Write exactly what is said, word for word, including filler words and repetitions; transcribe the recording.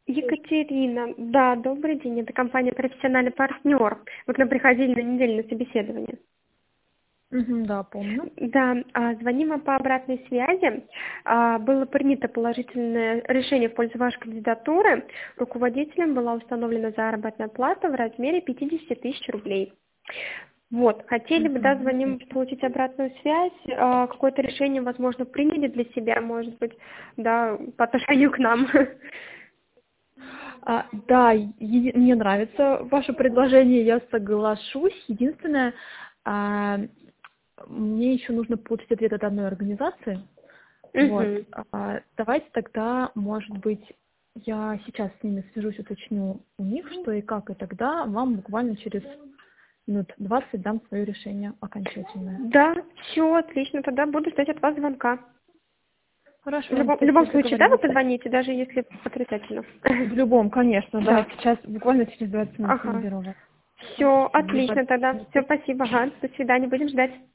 Екатерина, да, добрый день, это компания «Профессиональный партнер». Вы к нам приходили на неделю на собеседование. Мгм, да, помню. Да, а, звоним вам по обратной связи. А, Было принято положительное решение в пользу вашей кандидатуры. Руководителем была установлена заработная плата в размере пятьдесят тысяч рублей. Вот, хотели бы, да, Мгм, звоним отлично. получить обратную связь, а, какое-то решение, возможно, приняли для себя, может быть, да, по отношению к нам. А, да, еди- мне нравится ваше предложение, я соглашусь. Единственное, а, мне еще нужно получить ответ от одной организации. Вот. Мгм. А, давайте тогда, может быть, я сейчас с ними свяжусь, уточню у них, что и как, и тогда вам буквально через минут двадцать дам свое решение окончательное. Да, все отлично, тогда буду ждать от вас звонка. В Хорошо, любом, в любом спасибо, случае, да, вы договорились. позвоните, даже если отрицательно. В любом, конечно, да. Да. Сейчас буквально через двадцать минут Ага. наберу вас. Все, Спасибо. отлично тогда. Все, спасибо. Ага, до свидания, будем ждать.